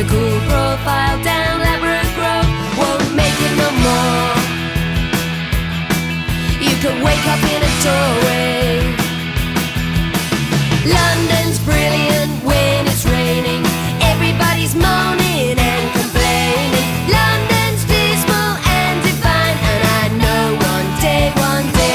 a cool profile down Ladbroke Grove won't make it no more. You could wake up in a doorway